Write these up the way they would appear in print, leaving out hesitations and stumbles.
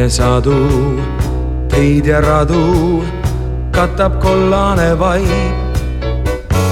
sadu, teid ja radu katab kollane vaip.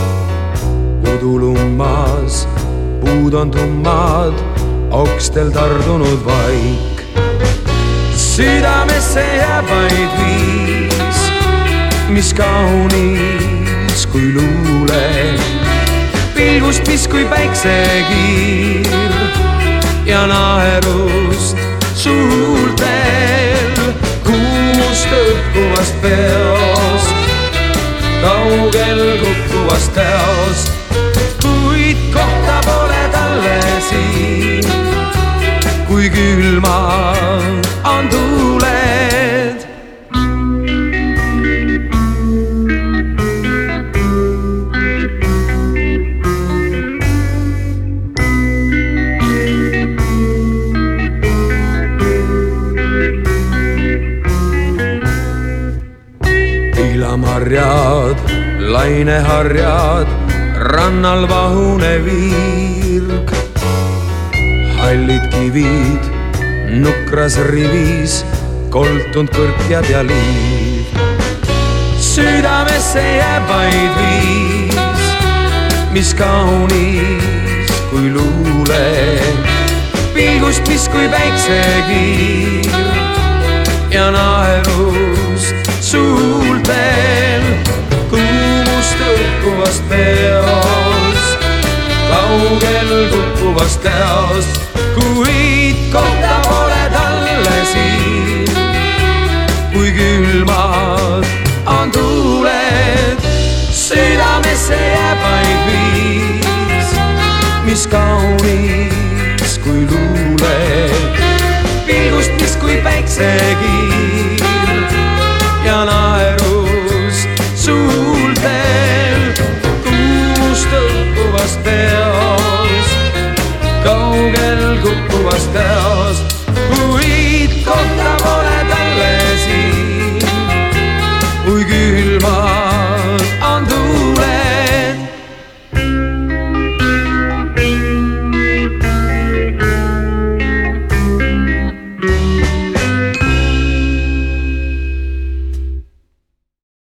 Udulummas puud on tummad, okstel tardunud vaik. Südamesse jääb vaid viis, mis kaunis kui luule, pilgust mis kui päiksekiir ja naerust suultel. Kuumust õhkuvast peost, kaugel kukkuvast teost, kuid kohta pole talle siin, kui külmad on tuuled. Piilamarjad, laineharjad, rannal vahune virg. Hallid kivid nukras rivis, koltunud kõrkjad ja liiv. Südamesse jääb vaid viis, mis kaunis kui luule, pilgust mis kui päiksekiir ja naerust suultel. Kuumust õhkuvast peost, kaugel kukkuvast teost, kuid kohta pole talle siin, kui külmad on tuuled. Südamesse jääb vaid viis, mis kaunis kui luule, pilgust mis kui päiksekiir ja naerust suultel. Kuumust õhkuvast peost, kaugel kukkuvast teost.